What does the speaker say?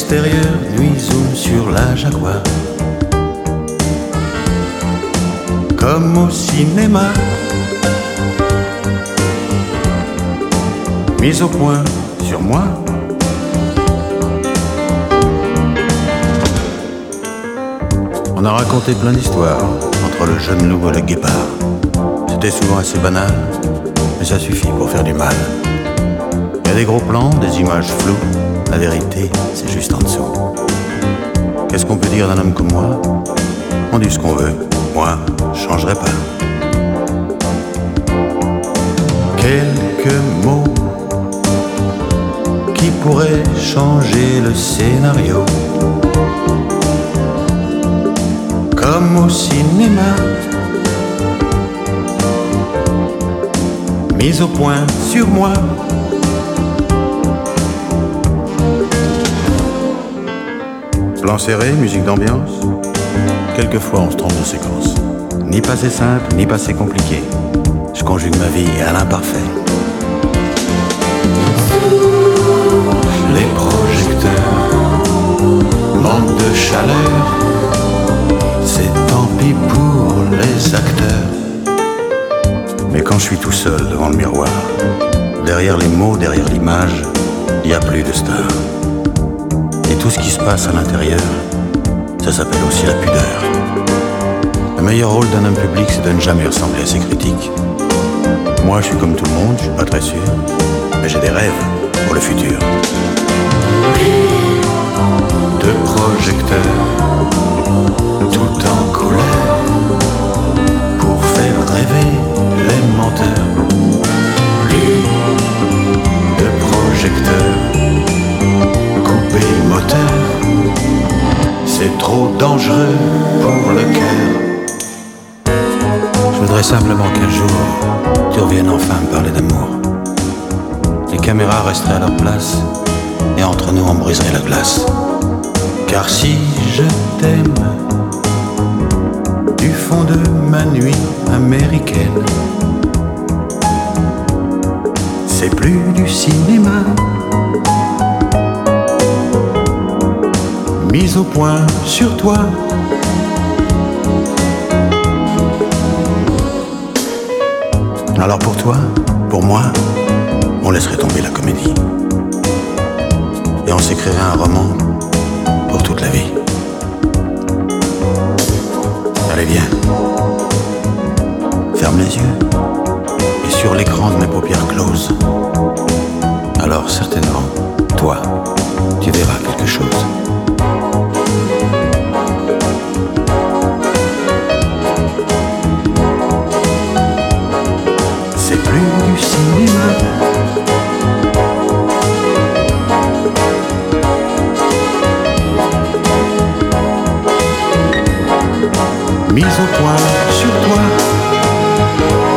extérieur, nuit zoom sur la Jaguar. Comme au cinéma, mise au point sur moi. On a raconté plein d'histoires entre le jeune loup et le guépard. C'était souvent assez banal, mais ça suffit pour faire du mal. Il y a des gros plans, des images floues. La vérité, c'est juste en dessous. Qu'est-ce qu'on peut dire d'un homme comme moi? On dit ce qu'on veut. Moi, je changerai pas. Quelques mots qui pourraient changer le scénario. Comme au cinéma, mise au point sur moi. Plan serré, musique d'ambiance. Quelquefois on se trompe de séquence. Ni passé simple, ni passé compliqué. Je conjugue ma vie à l'imparfait. Les projecteurs manquent de chaleur. C'est tant pis pour les acteurs. Mais quand je suis tout seul devant le miroir, derrière les mots, derrière l'image, il n'y a plus de star. Et tout ce qui se passe à l'intérieur, ça s'appelle aussi la pudeur. Le meilleur rôle d'un homme public, c'est de ne jamais ressembler à ses critiques. Moi, je suis comme tout le monde, je suis pas très sûr, mais j'ai des rêves pour le futur. De projecteurs, tout en couleur, pour faire rêver les menteurs. Plus de projecteurs, couper moteur, c'est trop dangereux pour le cœur. Je voudrais simplement qu'un jour, tu reviennes enfin me parler d'amour. Les caméras resteraient à leur place, et entre nous on briserait la glace. Car si je t'aime, du fond de ma nuit américaine, c'est plus du cinéma. Mise au point sur toi. Alors pour toi, pour moi, on laisserait tomber la comédie. Et on s'écrirait un roman pour toute la vie. Allez, viens. Ferme les yeux. Et sur l'écran de mes paupières closes, alors certainement, toi, tu verras quelque chose. C'est plus du cinéma. Mise au point sur toi.